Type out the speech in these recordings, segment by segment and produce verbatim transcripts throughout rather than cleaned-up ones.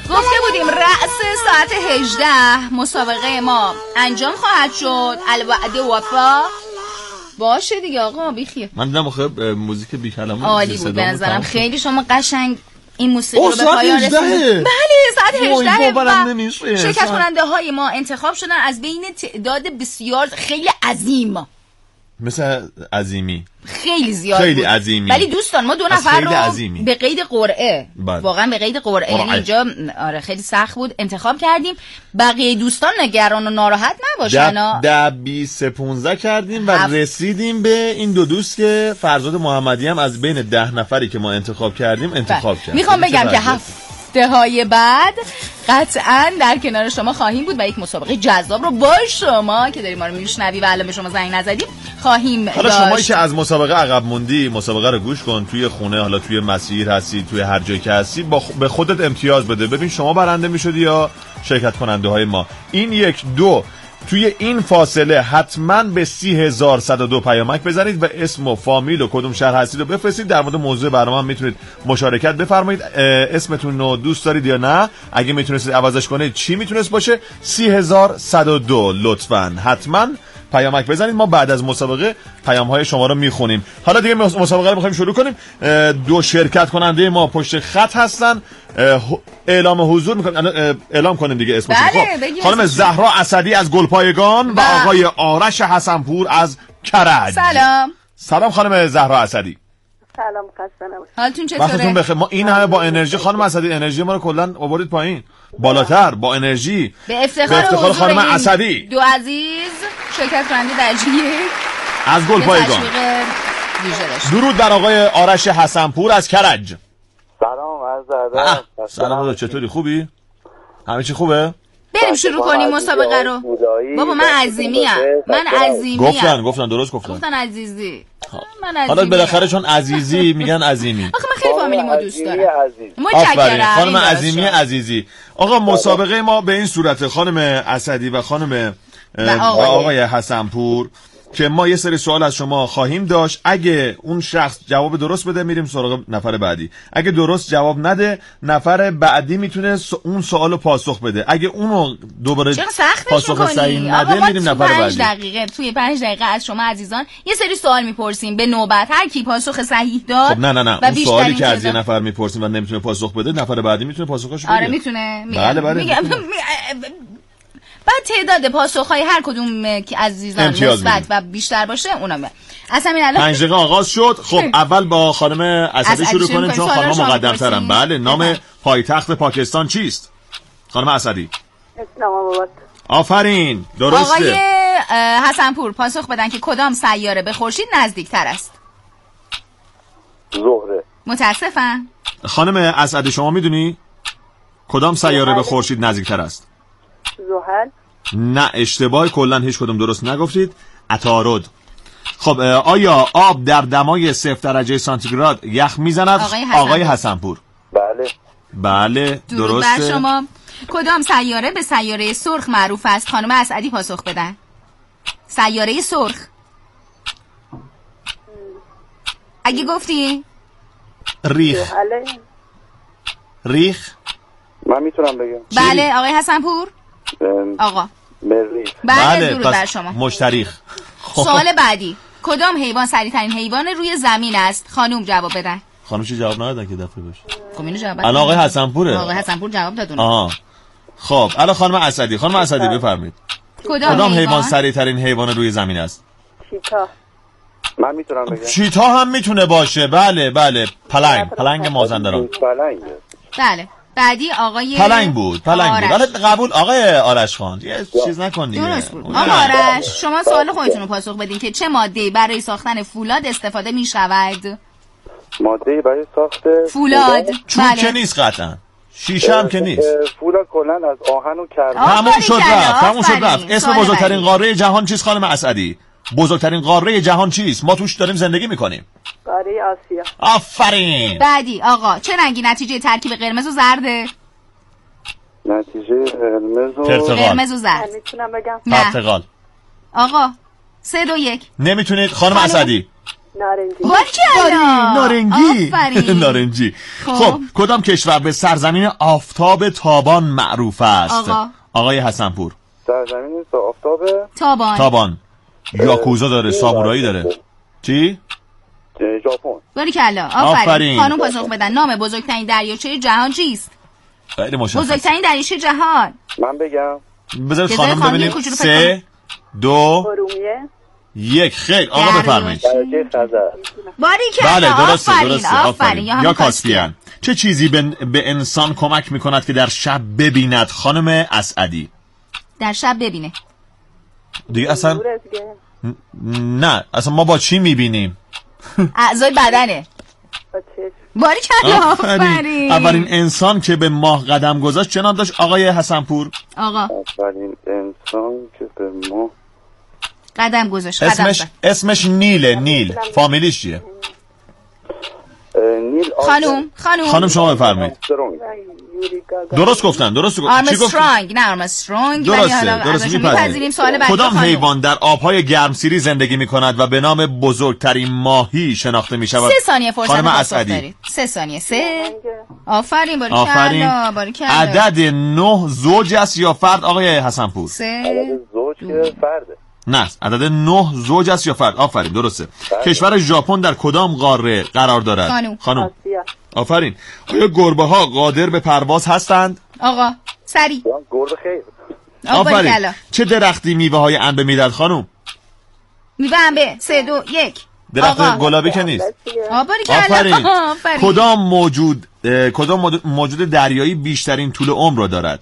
گفته بودیم رأس ساعت هجده مسابقه ما انجام خواهد شد. الوعده وفا. باشه دیگه آقا بیخیه. من دیدم خب موزیک بی کلمه عالی بود به نظرم. خیلی شما قشنگ این موسیقی رو به پایان رسوندید. بله ساعت هجده و شرکت کننده های ما انتخاب شدن از بین تعداد بسیار خیلی عظیم، مثل عظیمی خیلی زیاد خیلی بود. عظیمی. ولی دوستان ما دو نفر رو به قید قرعه، واقعا به قید قرعه اینجا آره خیلی سخت بود انتخاب کردیم. بقیه دوستان نگران و ناراحت نباشن. ده بیست پونزده کردیم و هفت. رسیدیم به این دو دوست که فرزاد محمدی هم از بین ده نفری که ما انتخاب کردیم انتخاب کردیم. میخوام بگم که هفته های بعد قطعا در کنار شما خواهیم بود و یک مسابقه جذاب رو با شما که داریم ما رو میشنوی و الان به شما زنگ نزدیم خواهیم حالا داشت. شمایی که از مسابقه عقب موندی مسابقه رو گوش کن، توی خونه حالا توی مسیر هستی توی هر جایی که هستی با خ... به خودت امتیاز بده، ببین شما برنده میشدی یا شرکت کننده های ما. این یک دو توی این فاصله حتما به سی هزار صد و دو پیامک بزنید و اسم و فامیل و کدوم شهر هستید رو بفرستید. در مورد موضوع برنامه هم میتونید مشارکت بفرمایید. اسمتون رو دوست دارید یا نه، اگه میتونستید عوضش کنید چی میتونست باشه؟ سی هزار صد و دو. لطفاً حتما پیامک بزنید، ما بعد از مسابقه پیام های شما رو میخونیم. حالا دیگه مسابقه رو میخوایم شروع کنیم. دو شرکت کننده ما پشت خط هستن، اعلام حضور میکنیم، اعلام کنیم دیگه اسمشون. بله، خانم زهرا اسدی از گلپایگان و آقای آرش حسنپور از کرج. سلام. سلام خانم زهرا اسدی. سلام خسته نباشید. حالتون چطوره؟ وقتتون بخیر. ما این همه با انرژی خانم اسدی، انرژی ما رو کلا آوردید پایین، بالاتر با انرژی. به افتخار, افتخار خانم اسدی دو عزیز شرکت کننده درجه از گلپایگان. درود بر آقای آرش حسنپور از کرج. سلام عرض ادب. سلام، چطوری؟ خوبی؟ همه چی خوبه؟ بریم شروع کنیم مسابقه رو. بابا من عظیمی ام. من عظیمی ام. گفتن گفتن درست گفتن. گفتن عزیزی. من عظیمی. حالا بالاخره چون عزیزی میگن عظیمی. آخه من خیلی فامیلیمو دوست دارم. متشکرم. خانم عظیمی عزیزی. آقا مسابقه ما به این صورت خانم اسدی و خانم و آقای حسنپور که ما یه سری سوال از شما خواهیم داشت. اگه اون شخص جواب درست بده میریم سراغ نفر بعدی، اگه درست جواب نده نفر بعدی میتونه اون سوالو پاسخ بده. اگه اونو دوباره پاسخ صحیح نده میریم نفر بعدی. پنج دقیقه توی پنج دقیقه از شما عزیزان یه سری سوال میپرسیم به نوبت، هر کی پاسخ صحیح داد. خب نه نه نه اون سوالی که از یه نفر میپرسیم و نمیتونه پاسخ بده نفر بعدی میتونه پاسخش بده. آره میتونه. بله بله میگم بعد تعداد پاسخ‌های هر کدوم که عزیزان مثبت و بیشتر باشه اونم از همین الان پنج دقیقه آغاز شد. خب اول با خانم اسدی شروع کنیم چون خانم مقدم‌ترن. بله نام پایتخت پاکستان چیست خانم اسدی؟ اسلام آباد. آفرین درسته. آقای حسنپور پاسخ بدن که کدام سیاره به خورشید نزدیکتر است؟ زهره. متاسفم. خانم اسدی شما میدونی کدام سیاره به خورشید نزدیکتر است؟ زحل. نه اشتباه، کلا هیچ کدوم درست نگفتید. عطارد. خب آیا آب در دمای صفر درجه سانتیگراد یخ میزند؟ آقای حسنپور. بله بله درسته. بر شما کدام سیاره به سیاره سرخ معروف است؟ خانم اسدی پاسخ بدن. سیاره سرخ. اگه گفتی ریخ. ریخ. من میتونم بگم. بله آقای حسنپور. آقا مریخ. بله درود بر شما. مشتریخ. سوال بعدی کدام حیوان سریع‌ترین حیوان روی زمین است؟ خانم جواب بدن. خانم چی جواب ندادن که دفعه باشه؟ خب اینو جواب الان آقای حسنپوره. آقای حسنپور جواب دادن. آها خب الان خانم اسدی. خانم اسدی بفرمایید کدام, کدام حیوان سریع‌ترین حیوان روی زمین است؟ چیتا. من میتونم بگم. چیتا هم میتونه باشه. بله بله پلنگ. پلنگ مازندران. پلنگ. بله بعدی آقای پلنگ بود. پلنگ بود. ولی قبول آقای آرش خان. یه چیز نکن دیگه. درست بود. آقا آرش شما سوال خودتون رو پاسخ بدین که چه ماده‌ای برای ساختن فولاد استفاده می شود؟ ماده‌ای برای ساخت فولاد. چوب بله. که نیست قطعا. شیشه هم که نیست. فولاد کلا از آهن و کرد. تموم شد رفت. تموم شد رفت. اسم بزرگترین قاره جهان چیست خانم اسدی؟ بزرگترین قاره جهان چیست؟ ما توش داریم زندگی میکنیم. قاره آسیا. آفرین. بعدی آقا چه رنگی نتیجه ترکیب قرمز و زرده؟ نتیجه قرمز و قرمز و زرد. میتونم بگم؟ نه. پرتقال. آقا سه دو یک. نمیتونید خانم اسدی. نارنجی. بارکلا. نارنگی. آفرین. نارنجی. خب کدام کشور به سرزمین آفتاب تابان معروف است؟ آقا. آقای حسنپور. سرزمین آفتاب تابان. تابان. یاکوزا داره، سامورایی داره. چی؟ ژاپن. بارکلا. آفرین. آفرین. خانم پاسخ بدن. نام بزرگترین دریاچه جهان چیست؟ خیلی مشخص. بزرگترین دریاچه جهان. من بگم بذارید خانم ببینیم. کوچولو فکر سه دو ارومیه. یک. خیر آقا بفرمایید. دریاچه خزر. باریکلا. بله درسته آفرین. درسته آفرین. آفرین. یا کاسپیان. چه چیزی به, به انسان کمک میکند که در شب ببیند خانم اسعدی؟ در شب ببینه. دیگه اصلا نور دیگه. نه اصلا ما با چی میبینیم؟ اعضای بدنه. با چشم. باریکلا. آفرین. اولین انسان که به ماه قدم گذاشت چه نام داشت آقای حسنپور؟ آقا اولین انسان که به ما قدم گذاشت. قدم اسمش زد. اسمش نیله. نیل. فامیلیش چیه؟ نیل خانوم خانوم خانم شما بفرمایید. آرمسترونگ. یوری گاگا. درست گفتن درست گفتن. چی گفت؟ آرمسترانگ نه آرمسترانگ. درسته درست میپذیریم. سوال بعدی کدام خانم. حیوان در آبهای گرمسیری زندگی میکند و به نام بزرگترین ماهی شناخته میشود؟ سه ثانیه فرصت خانم پاسخ اسعدی. دارید. سه ثانیه. سه. آفرین باریکلا. آفرین. باریکلا. عدد نه زوج است یا فرد آقای حسنپور؟ سه. عدد زوج که فرده. نه عدد نه زوج است یا فرد. آفرین درسته. کشور ژاپن در کدام قاره قرار دارد؟ خانم. خانم. آسیا. آفرین. آیا گربه ها قادر به پرواز هستند؟ آقا سری. گربه خیر. آفرین. چه درختی میوه های انبه میدهد خانم؟ میوه انبه. سه دو یک. درخت آقا. گلابی که نیست. آفرین. آفرین. کدام موجود اه، کدام موجود- موجود دریایی بیشترین طول عمر را دارد؟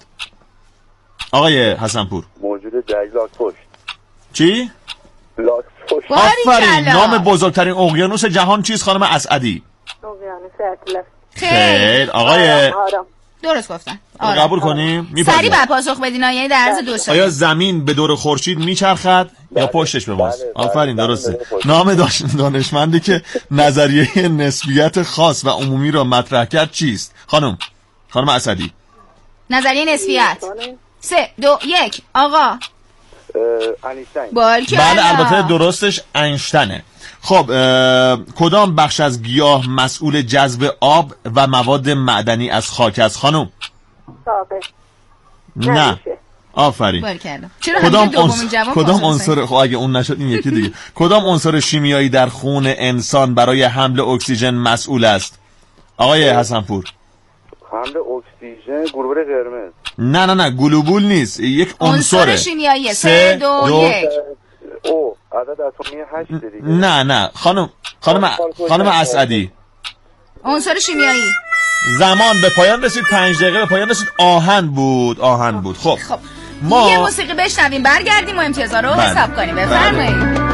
آقای حسنپور. موجود دریایی لاک پشت. چی؟ لاک پشت. آفرین. نام بزرگترین اقیانوس جهان چیست خانم اسعدی؟ اقیانوس اطلس. خیر آقای آرام. درست گفتن. قبول کنیم؟ سری می‌پذیریم. بعد پاسخ بدین یعنی در عرض دو ثانیه. آیا زمین به دور خورشید میچرخد یا پشتش به ماست؟ بله، بله، آفرین بله، درسته. بله، پشت. نام داش- دانشمندی که نظریه نسبیت خاص و عمومی را مطرح کرد چیست؟ خانم خانم اسعدی. نظریه نسبیت. سه دو یک. آقا انیشتین. باریکلا. بله البته درستش اینشتینه. خب اه، کدام بخش از گیاه مسئول جذب آب و مواد معدنی از خاک است خانم؟ ساقه. نه نمیشه. آفرین. باریکلا. چرا کدام همین دومین عنصر جواب کدام پاسخ عنصر دادین؟ خب اگه اون نشد این یکی دیگه کدام عنصر شیمیایی در خون انسان برای حمل اکسیژن مسئول است آقای حسنپور؟ حمل اکسیژن گلوبول قرمز. نه نه نه گلوبول نیست یک عنصر عنصره. شیمیایی. سه دو یک. او عدد اتمی هشت دیگه. نه نه خانم خانم خانم اسعدی عنصر شیمیایی. زمان به پایان رسید. پنج دقیقه به پایان رسید. آهن بود آهن بود. خب خب ما یه موسیقی بشنویم برگردیم و امتیازا رو بله. حساب کنیم. بفرمایید.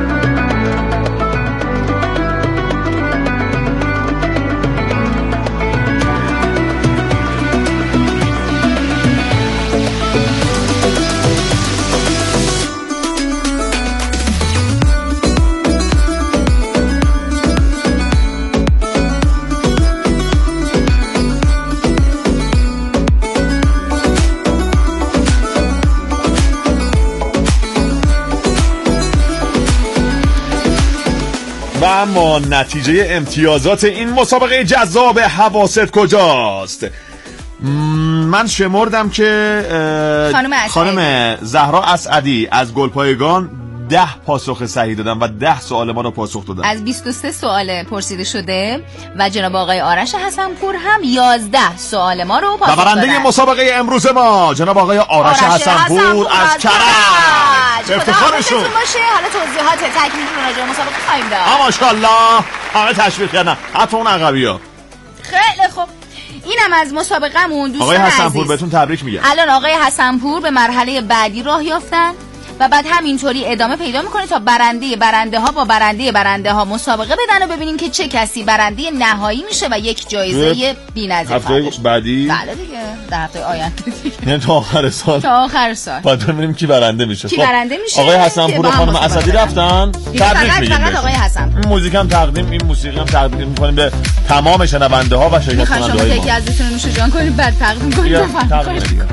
و اما نتیجه امتیازات این مسابقه جذاب حواست کجاست؟ م، من شمردم که اه، خانم اسعدی. خانم زهرا اسعدی از گلپایگان ده پاسخ صحیح دادن و ده سوال ما رو پاسخ دادن. از بیست و سه سوال پرسیده شده و جناب آقای آرش حسنپور هم یازده سوال ما رو و پاسخ برنده دادن. مسابقه امروز ما جناب آقای آرش حسنپور از کرج. افتخارشون. باشه. حالا توضیحات تکمیلی رو راجع به مسابقه خواهیم داد. ماشاءالله همه تشویق کردن حتی اون عقبی‌ها. خیلی خوب. اینم از مسابقه‌مون دوستان آقای حسنپور عزیز. بهتون تبریک میگم. الان آقای حسنپور به مرحله بعدی راه یافتن و بعد همینطوری ادامه پیدا میکنه تا برنده برنده ها با برنده برنده ها مسابقه بدن و ببینیم که چه کسی برنده نهایی میشه و یک جایزه بی‌نظیر هفته بعدی بله دیگه در هفته آینده دیگه یعنی تا آخر سال تا آخر سال بعد ببینیم کی برنده میشه. کی خب برنده میشه آقای حسنپور و خانم اسعدی رفتن. تبریک میگیم. فقط آقای حسنپور. این موزیک هم تقدیم این موسیقی هم تقدیم میکنیم به تمام شنونده ها و شرکت میخوام شما کننده های یکی ما. از دوستون رو نوش جان کنید بعد تقدیم کنید. بیا، بفرمایید. تقدیم دیگه.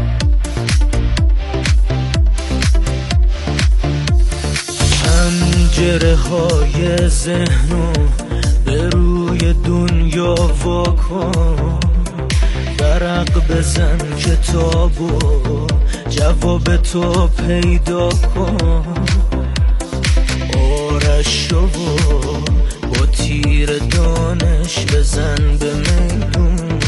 پنجره های ذهنو به روی دنیا واکن، ورق بزن کتابو جواب تو پیدا کن، آرشو با تیر دانش بزن به میدون،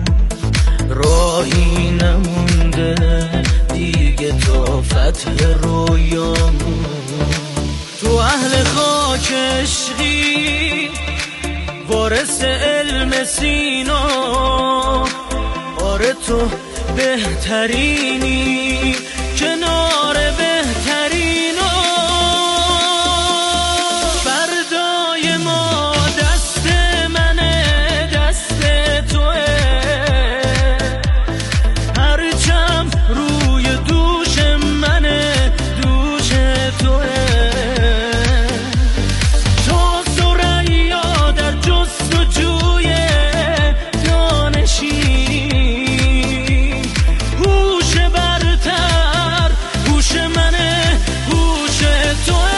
راهی نمونده دیگه تا فتح رویامون، تو اهل خاک عشقی وارث علم سینا، آره تو بهترینی کنار بهترینا، فردای ما دست منه دست توه، هرچم روی دوش منه دوش توه، تو سریا در جستجوی دانشی، هوش برتر هوش منه هوش توه.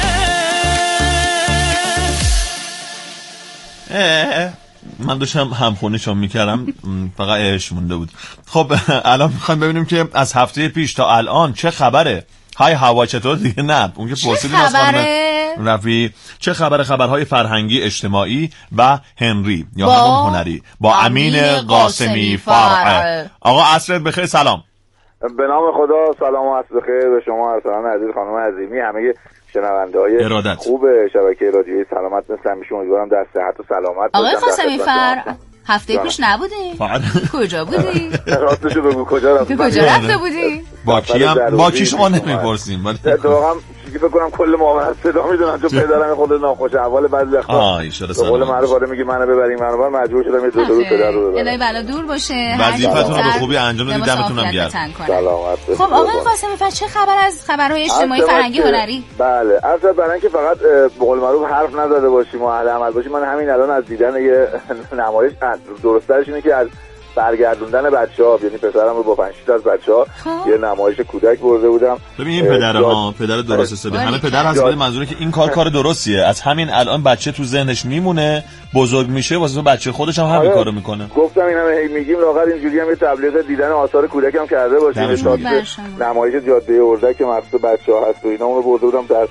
من داشتم همخونیشون میکردم فقط اش مونده بود. خب الان میخوایم ببینیم که از هفته پیش تا الان چه خبره. های هوا چطور دیگه؟ نه اون که پرسیدیم از خانم رفی چه خبره، خبرهای فرهنگی اجتماعی و هنری یا همون هنری با امین قاسمی فرع. آقا عصرت بخیر، سلام. به نام خدا، سلام و عصر بخیر به شما ارسلان عزیز، خانم عظیمی، همه شنونده های خوب شبکه رادیویی سلامت مثل همیشه، امیدوارم در صحت و سلامت آقای قاسمی فرع هفته پیش نبودی؟ کجا بودی؟ راستشو بگو کجا رفتی؟ کجا رفته بودی؟ با کیم؟ با کی شما نمیپرسیم؟ واقعا فکر کنم کل معاونت صدا میدونن چون پدرم خود ناخوش احوال بعضی وقتا به قول معروف آره میگه منو ببریم منو ببر، مجبور شدم یه دو تا پدر رو ببرم. الهی بلا دور باشه، وظیفتون رو به خوبی انجام بدید، دمتونم گرم. سلامت. خب آقای قاسمی فرع چه خبر از خبرهای اجتماعی فرهنگی هنری؟ بله اصلا برای اینکه فقط به قول معروف حرف نزده باشیم و اهل عمل باشیم، من همین الان از دیدن یه نمایش درستش اینه که از برگردوندن بچه‌ها، یعنی پسرم رو با پنج تا از بچه‌ها یه نمایش کودک برده بودم. ببین این پدر ها پدر درست حسابی همه پدر هست، ولی منظوره که این کار کار درستیه، از همین الان بچه تو ذهنش میمونه، بزرگ میشه واسه بچه خودش هم همین کارو میکنه. گفتم اینم هی میگیم لاغر اینجوری هم یه تبلیغ دیدن آثار کودک هم کرده باشیم، نمایش جاده اردک که مخصوص بچه‌ها هست و اینا، اون رو برده بودم در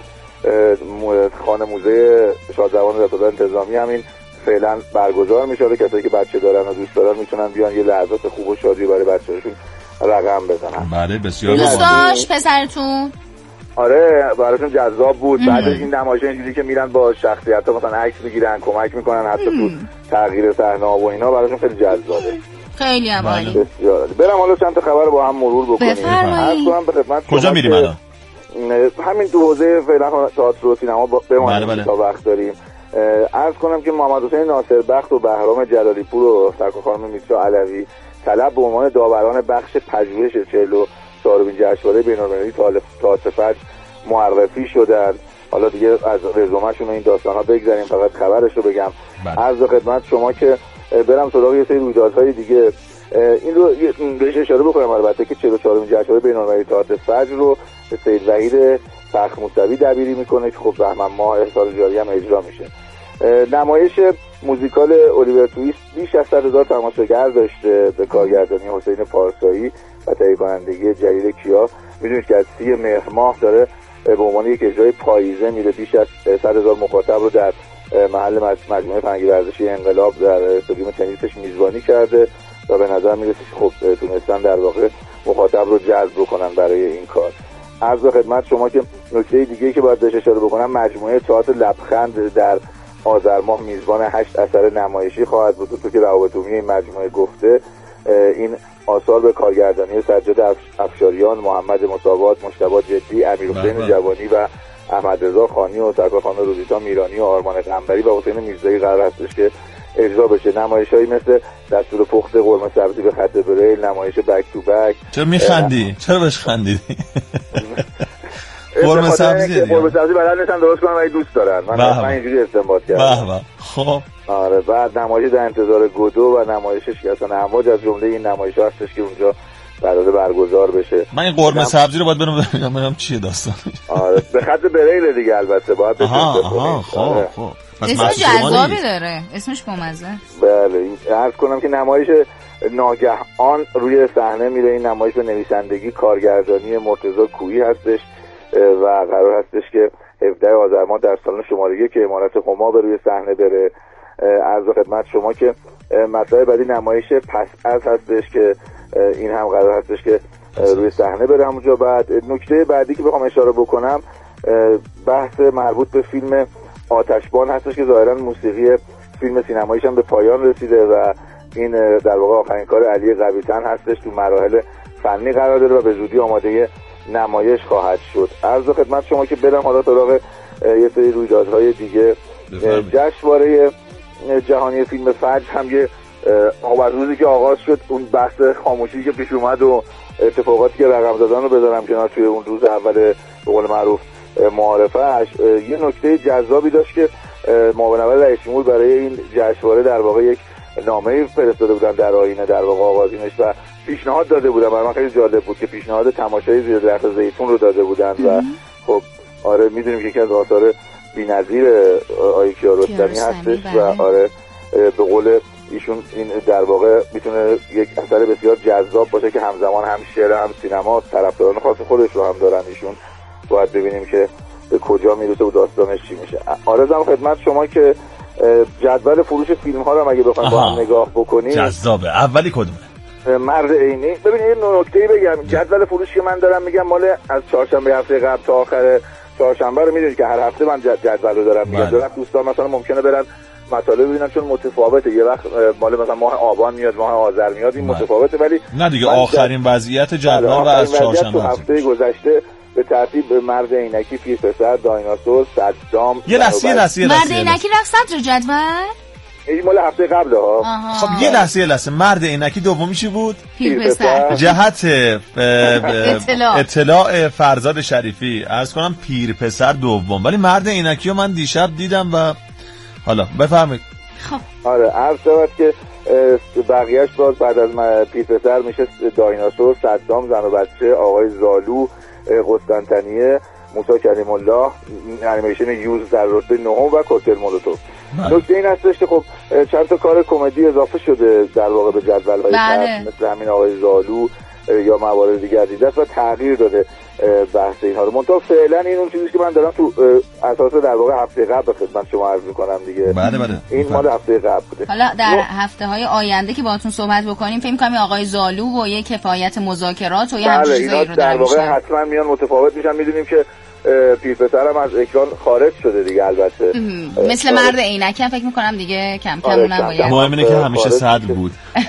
خانه موزه شادروان رضا انتظامی، همین فعلا برگزار میشه. کسایی که بچه دارن و دوست دارن میتونن بیان یه لحظات خوب و شادی برای بچه‌هاشون رقم بزنن. بله بسیار دوست داشت پسرتون؟ آره براشون جذاب بود. بعد از این نمایش اینجوری که میرن با شخصیت‌ها مثلا عکس میگیرن، کمک میکنن حتی تو تغییر صحنه و اینا، براشون خیلی جذابه. خیلی هم عالی. بسیار عالی. برم حالا چند تا خبر با هم مرور بکنیم. بفرمایید. کجا میریم الان؟ همین تو حوزه فعلا تئاتر و سینما بمونیم تا وقت داریم. عرض کنم که محمد حسین ناصربخت و بهرام جلالی پور و سرکار خانم میترا علوی طلب به عنوان داوران بخش پژوهش چهل و چهارمین جشنواره بین‌المللی تئاتر فجر معرفی شدن. حالا دیگه از رزومه‌شون و این داستانا بگذاریم، فقط خبرش رو بگم. عرض خدمت شما که برم سراغ یه سری رویدادهای دیگه، این رو بهش اشاره بکنم البته که چهل و چهارمین جشنواره بین‌المللی تئاتر فجر رو سید وحید فخر موسوی دبیری میکنه که خب بهمن ماه سال جاری هم اجرا میشه. نمایش موزیکال الیور تویست بیش از صد هزار تماشاگر داشته به کارگردانی حسین پارسایی و تهیه کنندگی جلیل کیا. میدونید که از سی مهر ماه داره به عنوان یک اجرای پاییزه میره، بیش از صد هزار مخاطب رو در محل مجموعه فرهنگی ورزشی انقلاب در استادیوم تنیسش میزبانی کرده و به نظر میرسه که خب تونستن در واقع مخاطب رو جذب بکنن برای این کار. عرض خدمت شما که نکته دیگه که باید بهش اشاره بکنم، مجموعه تئاتر لبخند در آذر ماه میزبان هشت اثر نمایشی خواهد بود. تو که روابط‌عمومی این مجموعه گفته این آثار به کارگردانی سجاد افشاریان، محمد مساوات، مجتبی جدی، امیرحسین جوانی و احمد رضا خانی و سرکار خانم روزیتا میرانی و آرمان قنبری و حسین میرزایی قرار هستش که اجرا بشه. نمایش‌هایی مثل دستور پخت قرمه سبزی به خط بریل، نمایش بک تو بک. چرا میخندی؟ چرا بهش خندیدی؟ قرمه سبزی قرمه سبزی بلد نیستن درست کنن ولی دوست دارن. من من اینجوری استنباط کردم. به به. خب آره، بعد نمایش در انتظار گودو و نمایش شکستن امواج از جمله این نمایش‌ها هستش که اونجا قراره برگزار بشه. من این قرمه سبزی رو باید برم ببینم چیه داستان. آره به خط بریل دیگه البته باید بشه. آها آها خب خب اسم جذابی داره، اسمش بامزه. بله عرض کنم که نمایش ناگهان روی صحنه میره. این نمایش به نویسندگی کارگردانی مرتضی کویی هستش و قرار هستش که هفدهم آذر ماه در سالن شماره یک که عمارت هما به روی صحنه بره. عرض خدمت شما که مطلب بعدی نمایش پس از هستش که این هم قرار هستش که روی صحنه بره همونجا. بعد نکته بعدی که بخوام اشاره بکنم بحث مربوط به فیلم آتشبان هستش که ظاهرا موسیقی فیلم سینماییش هم به پایان رسیده و این در واقع آخرین کار علی قوی‌تن هستش، تو مراحل فنی قرار داره و به زودی آماده نمایش خواهد شد. عرض خدمت شما که برم حالا سراغ یه سری رویدادهای دیگه. جشنواره جهانی فیلم فجر هم یه از روزی که آغاز شد اون بحث خاموشی که پیش اومد و اتفاقاتی که رقم زدن رو بذارم کنار توی اون روز اول به قول معروف معارفه‌اش، یه نکته جذابی داشت که معاون اول رئیس جمهور برای این جشنواره در واقع یک نامه‌ای فرستاده بودن در آینه در واقع آغازینش و پیشنهاد داده بودن. برای من خیلی جالب بود که پیشنهاد تماشای زیر درخت زیتون رو داده بودن و خب آره میدونیم که یکی از آثار بی‌نظیر آقای کیارستمی هستش و آره به قول ایشون این در واقع میتونه یک اثر بسیار جذاب باشه که همزمان هم شعر هم سینما طرفداران خاص خودش رو هم دارن ایشون. باید ببینیم که به کجا میرسه و داستانش چی میشه. آرزم خدمت شما که جدول فروش فیلم ها رو اگه بخوایم با هم نگاه بکنیم جذابه. اولی کدومه؟ مرد عینی. ببینید یه نکته‌ای بگم، جدول فروشی که من دارم میگم مال از چهارشنبه هفته قبل تا آخر چهارشنبه رو میدونید که هر هفته من جدول رو دارم میگم. دارم دوستان مثلا ممکنه برن مطالب ببینن چون متفاوته، یه وقت مال مثلا ماه آبان میاد ماه آذر میاد این متفاوته، ولی نه دیگه آخرین وضعیت جدول و از چهارشنبه هفته گذشته به ترتیب مرد عینکی، پیر پسر، دایناسور، صدام. یه لحظه یه لحظه مرد عینکی رفت صدر جدول. این مال هفته قبل ها. خب یه لحظه یه لحظه مرد عینکی دومی چی بود؟ پیر پسر. جهت اطلاع اطلاع فرزاد شریفی عرض کنم پیر پسر دوم، ولی مرد عینکی رو من دیشب دیدم و حالا بفرمایید. خب آره عرض شود که بقیهش باز بعد از پیر پسر میشه دایناسور، صدام، زن و بچه، آقای زالو، قسطنطنیه، موسی کلیم الله، انیمیشن یوز در رتبه نهم و کوکتل مولوتوف. نکته این هستش که خب چند تا کار کمدی اضافه شده در واقع به جدول های مثل همین آقای زالو یا موارد دیگر دیده است و تغییر داده بحث اینها رو. منتها فعلا این اون چیزی که من دارم تو اساس در واقع هفته قبل خدمت شما عرض می‌کنم دیگه. بله بله. این مال هفته قبل بوده. حالا در هفته‌های آینده که باهاتون صحبت بکنیم فکر می‌کنم آقای زالو و یک کفایت مذاکرات و یه همچین چیزایی رو در واقع حتما میان متفاوت میشن. می‌دونیم که پیر پسرم از اکران خارج شده دیگه البته. مثل مرد عینکی هم فکر می‌کنم دیگه کم کم اونم باید. مهم اینه که همیشه صدر بود.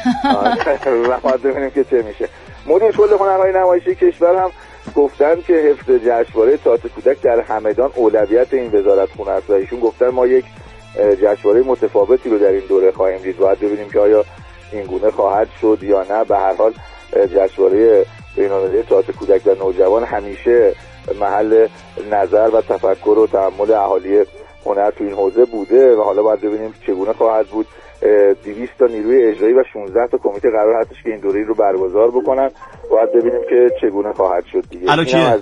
ما ببینیم که چه میشه. مدیر کل هنرهای نمایشی کشور هم گفتن که حفظ جشنواره تئاتر کودک در همدان اولویت این وزارتخونه است و ایشون گفتن ما یک جشنواره متفاوتی رو در این دوره خواهیم دید. باید ببینیم که آیا این گونه خواهد شد یا نه. به هر حال جشنواره بین‌المللی تئاتر کودک و نوجوان همیشه محل نظر و تفکر و تأمل اهالی هنر تو این حوزه بوده و حالا باید ببینیم چگونه خواهد بود. دویست تا نیروی اجرایی و شانزده تا کمیته قرار هستش که این دوره رو برگزار بکنن. باید ببینیم که چگونه خواهد شد دیگه. الان کیه؟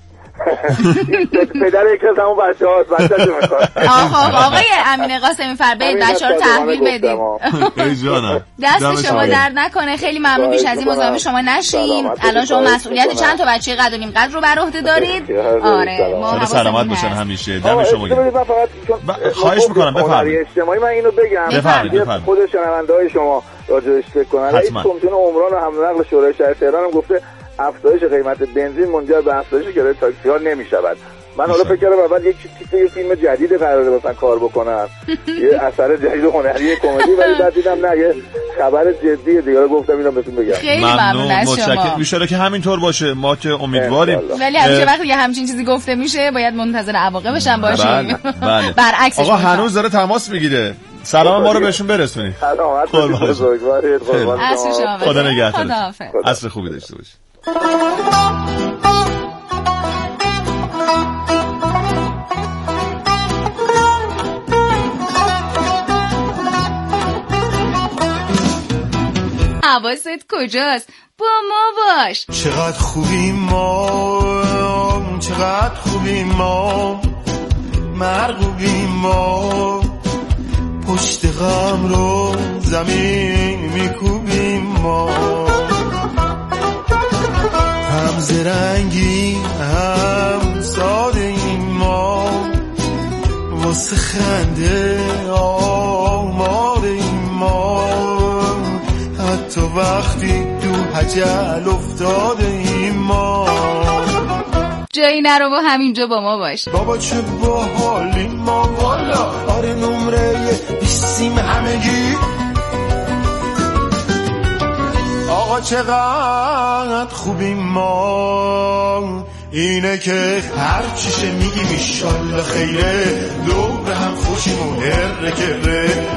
پدر یکی از همون بچه هاست. بچه چه میخواد؟ آقا آقای امین قاسمی فر برید بچه ها رو تحویل بدیم. ای جانم دست شما درد نکنه. خیلی ممنون. بیش از این مزاحم شما نشیم. الان شما مسئولیت چند تا بچه قد و نیم قد رو بر عهده دارید. آره ما سلامت باشن همیشه. دم شما گرم. خواهش میکنم بفرمایید. اجتماعی من اینو بگم. بفرمایید. خود شنونده‌های شما راجعش فکر کنن. رئیس کمیته عمران و حمل و نقل شورای شهر تهران هم گفته افزایش قیمت بنزین منجر به افزایش کرایه تاکسی ها نمی شود. من حالا فکر کردم اول یک تیپ فیلم جدید قراره مثلا کار بکنم، یه اثر جدید هنری کمدی، ولی بعد دیدم نه، یه خبر جدیه دیگه. گفتم اینو بهتون بگم. خیلی ممنون از شما. متشکرم. میشه که همینطور باشه. ما که امیدواریم. ولی همیشه وقتی یه همچین چیزی گفته میشه باید منتظر عواقبش هم باشیم. بله. بله. برعکسش. آقا هنوز داره تماس میگیره. سلام ما رو بهشون برسونید. سلامت باشید. خدا نگهدار. عصر خوبی داشته باشید. حواست کجاست؟ با ما باش. چقدر خوبیم ما، چقدر خوبیم ما، مرغوبیم ما، پشت غم رو زمین میکوبیم ما، هم زرنگی هم ساده ایم ما، واسه خنده آماده ایم ما، حتی وقتی تو هجل افتاده ایم ما. جایی نرو و همینجا با ما باش. بابا چه باحالیم ما والا، آره نمره بیستیم همگی. آقا چقدر خوبیم ما، اینه که هر چیشه میگیم ایشالله خیره، دور هم خوشیم و هره کره.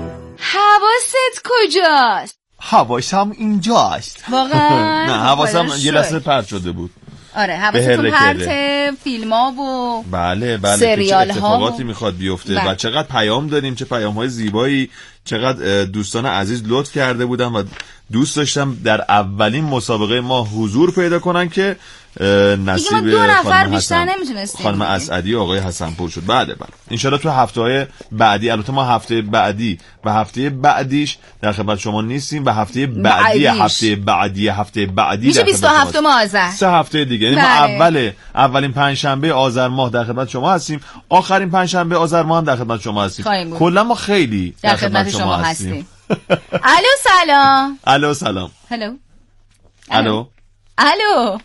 حواست کجاست؟ حواسم اینجاست. واقعا؟ نه حواسم یه لحظه پرت شده بود. آره حواستون پرت فیلم ها و بله بله سریال ها اتفاقاتی و... میخواد بیفته بله. و چقدر پیام داریم، چه پیام های زیبایی، چقدر دوستان عزیز لطف کرده بودن و دوست داشتم در اولین مسابقه ما حضور پیدا کنن که نصیب دو نفر بیشتر نمیتونستیم. خانم اسعدی و آقای حسنپور شد. بله بله ان شاء الله تو هفته‌های بعدی، البته ما هفته بعدی و هفته بعدیش در خدمت شما نیستیم و هفته بعدی بعدیش. هفته بعدی هفته بعدی میشه بیست و هفتم آذر، سه هفته دیگه. یعنی ما اول اولین پنجشنبه آذر ماه در خدمت شما هستیم، آخرین پنجشنبه آذر ماه هم در خدمت شما هستیم. کلا ما خیلی در خدمت شما, شما هستیم. الو سلام. الو سلام. هلو. الو. الو.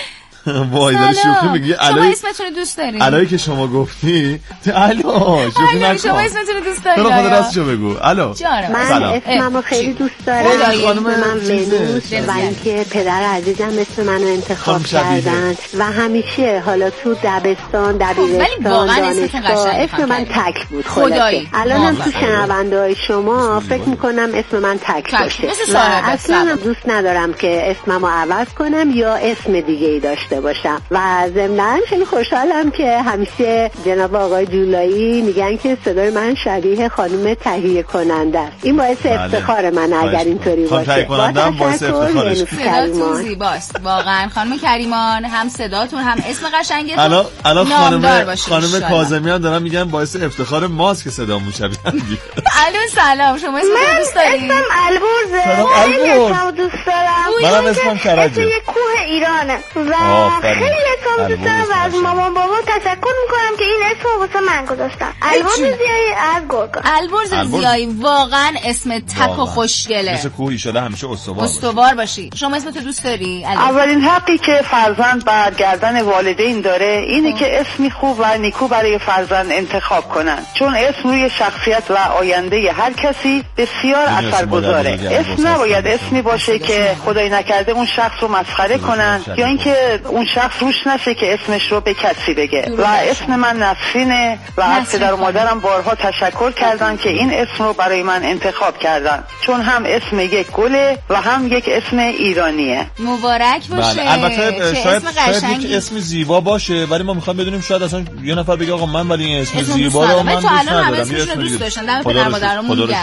وای داری شوخی میگی؟ شما اسمتون رو دوست دارین؟ الوی که شما گفتی الو شوخی نکن. شما اسمتون رو دوست دارین؟ تو خود راستشو بگو. الو. من اسممو خیلی دوست دارم. اسم من ونوس و اینکه پدر عزیزم اسم منو انتخاب کردن و همیشه حالا تو دبستان، دبیرستان، دانشگاه اسم من تک بود. خدایی الانم تو شنونده‌های شما فکر میکنم اسم من تک باشه و اصلا دوست ندارم که اسممو عوض کنم یا اسم دیگه ای داشته باشم و ضمناً خیلی خوشحالم که همیشه جناب آقای جولایی میگن که صدای من شبیه خانم تهیه کننده است. این باعث افتخار من اگر اینطوری باشه. تهیه کننده هم باعث افتخارش. صداتون زیباست واقعا خانم کریمان، هم صداتون هم اسم قشنگتون. الان الان خانم خانم کاظمیان دارن میگن باعث افتخار ماست که صدامون شبیه هم دیگه. الو سلام، شما اسمتون دوست دارین؟ من اسمم البرزه. خیلی اسمم دوست دارم. منم اسمم کرجه. یه کوه ایرانه. خیلی اسمم دوست دارم و از مامان بابا تشکر میکنم که این اسم واسه من گذاشتن. البرز زیایی از گرگان. البرز زیایی واقعا اسم تک و خوشگله. مثل کوه ایشالا همیشه استوار استوار باشی. شما اسمتو دوست داری؟ اولین حقی که فرزند بر گردن والدین داره اینه که اسمی خوب و نیکو برای فرزند انتخاب کنن، چون اسم روی شخصیت و آینده هر کسی بسیار اثرگذاره. اسم نباید اسمی باشه که خدای نکرده اون شخص رو مسخره کنن یا اینکه اون شخص روش نشه که اسمش رو به کسی بگه. و اسم من نسرینه و از پدر و مادرم بارها تشکر کردن که این اسم رو برای من انتخاب کردن، چون هم اسم یک گله و هم یک اسم ایرانیه. مبارک باشه. بله. البته شاید شاید یک اسم زیبا باشه ولی ما میخوام بدونیم شاید اصلا یه نفر بگه آقا من ولی این اسم, اسم زیبا رو من دوست ندارم. اسمش رو دوست داشتن. دم پدر مادرمون میگم.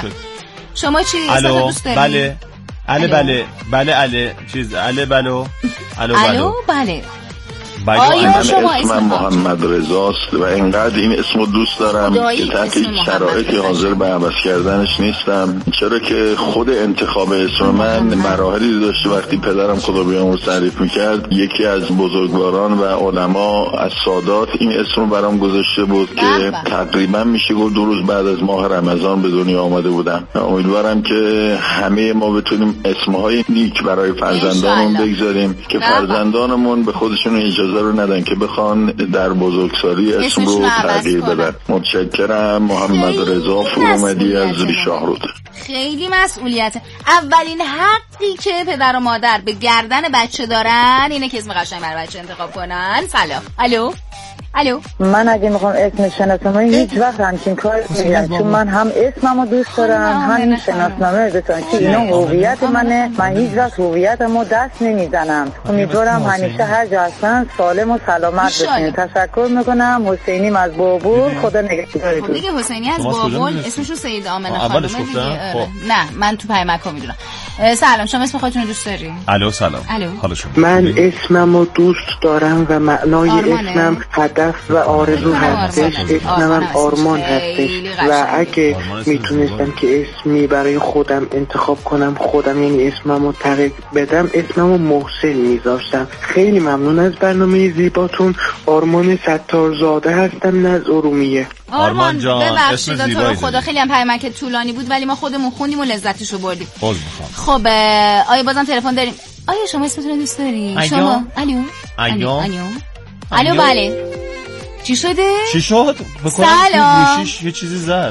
شما چی اسمتو دوست داری؟ بله. اله بله بله اله چیز اله بلو الو بله. آیا شما اسم محمد رضاست و اینقدر این اسمو دوست دارم که تحت شرایطی حاضر به عوض کردنش نیستم، چرا که خود انتخاب اسم من مراحلی داشته. وقتی پدرم خدا بیامرز تعریف میکرد یکی از بزرگواران و علما از سادات این اسم رو برام گذاشته بود که تقریبا میشه گفت دو روز بعد از ماه رمضان به دنیا آمده بودم. امیدوارم که همه ما بتونیم اسمهای نیک برای فرزندانمون بگذاریم که فرزندانمون به خودشون اجازه رو ندن که بخوان در بزرگسالی اسم رو تغییر بدن. متشکرم. محمد رضا فرومدی از ریشاهرود. خیلی مسئولیت. اولین حقی که پدر و مادر به گردن بچه دارن اینه که اسم قشنگ برای بچه انتخاب کنن. سلام. الو الو. من اگه میخوام اسم شناسنامه هیچ وقت همچین کار نمی‌کنم، چون من هم اسممو دوست دارم هم شناسنامه بتونم که اینا هویت منه. من هیچ وقت هویتمو دست نمیزنم. امیدوارم همیشه هر جا هستن سالم و سلامت باشین. تشکر میکنم. حسینیم از بابول. خدا نگهدارتون. دیگه حسینی از بابول اسمشو سید آمنه خانم دیگه. نه من تو پیامک میدونم. سلام، شما اسم خودتون رو دوست داری؟ الو سلام. الو. حالا شما. من اسممو دوست دارم و معنای آرمانه. اسمم هدف و آرزو هستش. اسمم آرمان هستش و اگه میتونستم که اسمی برای خودم انتخاب کنم، خودم یعنی اسممو تغییر بدم، اسممو محسن میذاشتم. خیلی ممنون از برنامه زیباتون. آرمان ستارزاده هستم از ارومیه. آرمان جان ببخشید تو رو خدا خیلی هم پیامک طولانی بود ولی ما خودمون خوندیم و لذتشو بردیم. خب آیا بازم تلفن داریم؟ آیا شما اسمتون رو دوست دارین؟ شما الو الو الو الو بله چی شده؟ چی شد؟ سلام گوشیش یه چیزی زد.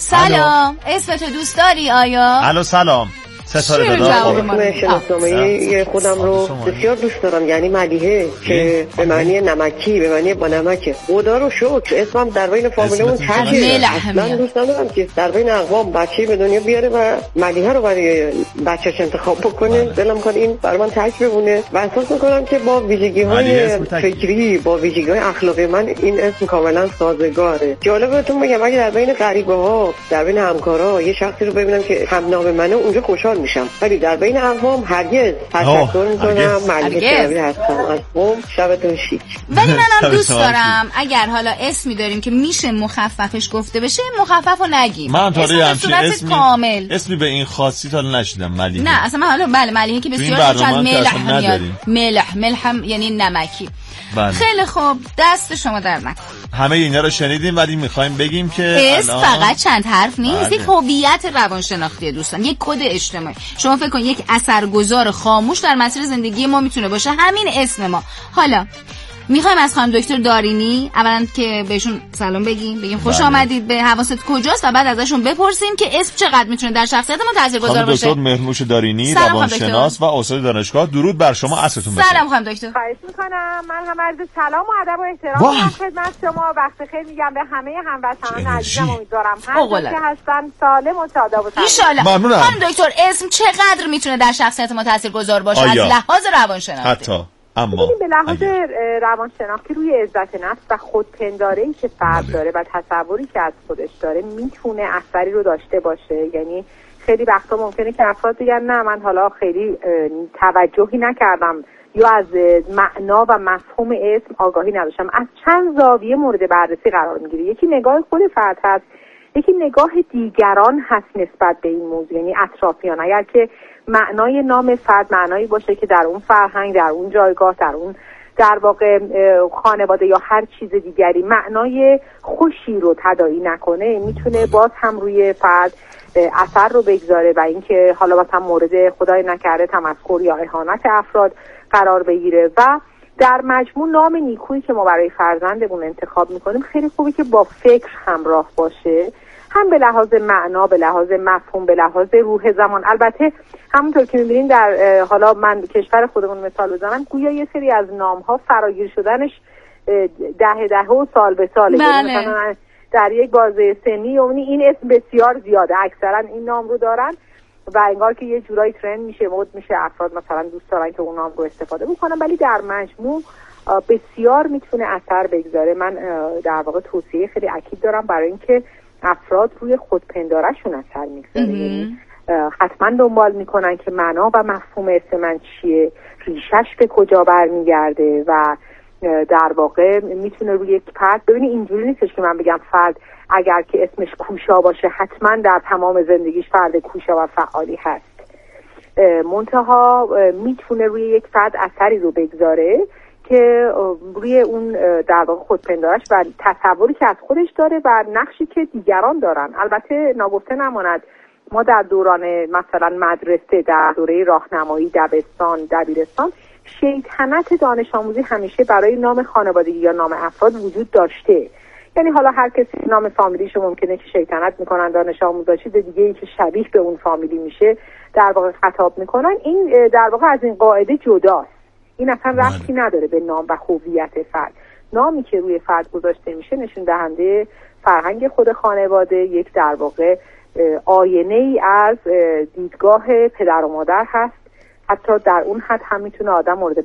سلام اسمتو دوست داری آیا؟ الو سلام ستاره دادار. من شناسنامه خودم رو بسیار دوست دارم، یعنی ملیحه که به معنی نمکی، به معنی با نمکه. خدا رو شکر اسمم در بین فامیلمون تاجه. من دوست دارم که در بین اقوام بچه‌ای به دنیا بیاره و ملیحه رو برای بچه‌ش انتخاب بکنه. دلم کنه این برای من تاج بمونه و احساس می‌کنم که با ویژگی‌های فکری، با ویژگی‌های اخلاقی من این اسم کاملا سازگاره. جالب بهتون بگم اگه در بین غریبه‌ها، در بین همکارا یه شخصی رو ببینم که هم نام منه، اونجا خوشحال میشم، ولی در بین اقوام هرگز. تشکر میکنم. ملیحه شبی هستم از قم. شبتون شیک. ولی منم دوست دارم اگر حالا اسمی داریم که میشه مخففش گفته بشه مخفف رو نگیم. من تا همچین اسمی کامل اسمی به این خاصی تا نشیدم. ملیحه نه اصلا من حالا بله ملیحه که بسیار از ملح میاد. ملح ملح هم یعنی نمکی. بله. خیلی خوب دست شما در نکن. همه اینا رو شنیدیم ولی میخوایم بگیم که اسم الان... فقط چند حرف نیست، یک هویت روانشناختی دوستان، یک کد اجتماعی. شما فکر کن یک اثرگذار خاموش در مسیر زندگی ما میتونه باشه همین اسم ما. حالا میخوایم از خانم دکتر دارینی اولا که بهشون سلام بگیم، بگیم خوش آمدید به حواست کجاست و بعد ازشون بپرسیم که اسم چقدر میتونه در شخصیت ما تاثیرگذار باشه. خانم دکتر مهرنوش دارینی روانشناس و استاد دانشگاه، درود بر شما، عصرتون بخیر. سلام خانم دکتر. خواهش میکنم. من هم عرض سلام و ادب و احترام میکنم خدمت شما. وقت خیر میگم به همه هموطنان عزیزم. امیدوارم هر که هستن سالم و شاد و سلامت. ممنونم. خانم دکتر اسم چقدر میتونه در شخصیت ما تاثیرگذار باشه از لحاظ روانشناختی؟ حتی اما به لحاظ روانشناختی روی عزت نفس و خودپنداری‌ای که فرد داره و تصوری که از خودش داره میتونه اثری رو داشته باشه. یعنی خیلی وقتا ممکنه که افراد بگن نه من حالا خیلی توجهی نکردم یا از معنا و مفهوم اسم آگاهی نداشتم. از چند زاویه مورد بررسی قرار میگیره. یکی نگاه خود فرد هست، یکی نگاه دیگران هست نسبت به این موضوع، یعنی اطرافیان. اگر که معنای نام فرد معنایی باشه که در اون فرهنگ، در اون جایگاه، در اون در واقع خانواده یا هر چیز دیگری معنای خوشی رو تداعی نکنه، میتونه باز هم روی فرد اثر رو بگذاره و اینکه حالا مثلا مورد خدای نکرده تمسخر یا اهانت افراد قرار بگیره. و در مجموع نام نیکویی که ما برای فرزندمون انتخاب میکنیم خیلی خوبه که با فکر همراه باشه، هم به لحاظ معنا، به لحاظ مفهوم، به لحاظ روح زمان. البته همونطور که می‌بینین در حالا من کشور خودمون مثال بزنم، گویا یه سری از نام‌ها فراگیر شدنش ده ده و سال به ساله. مثلا در یک بازه سنی یعنی این اسم بسیار زیاده، اکثرا این نام رو دارن و انگار که یه جورایی ترند میشه، مد میشه، افراد مثلا دوست دارن که اون نام رو استفاده بکنن، ولی در مجموع بسیار میتونه اثر بگذاره. من در واقع توصیه خیلی اکید دارم برای اینکه افراد روی خودپندارشون اثر میگذاره. یعنی حتما دنبال میکنن که معنا و مفهوم اسم من چیه، ریشش به کجا برمیگرده و در واقع میتونه روی یک فرد، ببینید اینجوری نیستش که من بگم فرد اگر که اسمش کوشا باشه حتما در تمام زندگیش فرد کوشا و فعالی هست. منتها میتونه روی یک فرد اثری رو بگذاره که روی اون در واقع خودپندارش و تصوری که از خودش داره و نقشی که دیگران دارن. البته ناگفته نماند ما در دوران مثلا مدرسه، در دوره راهنمایی، دبستان، دبیرستان، شیطنت دانش آموزی همیشه برای نام خانوادگی یا نام افراد وجود داشته. یعنی حالا هر کسی نام فامیلیش ممکنه که شیطنت میکنن دانش آموزا، چیز دیگه ای که شبیه به اون فامیلی میشه در واقع خطاب میکنن. این در واقع از این قاعده جداست. این اصلا ربطی نداره به نام و هویت فرد. نامی که روی فرد گذاشته میشه نشون دهنده فرهنگ خود خانواده، یک در واقع آینه ای از دیدگاه پدر و مادر هست. حتی در اون حد هم میتونه آدم مورد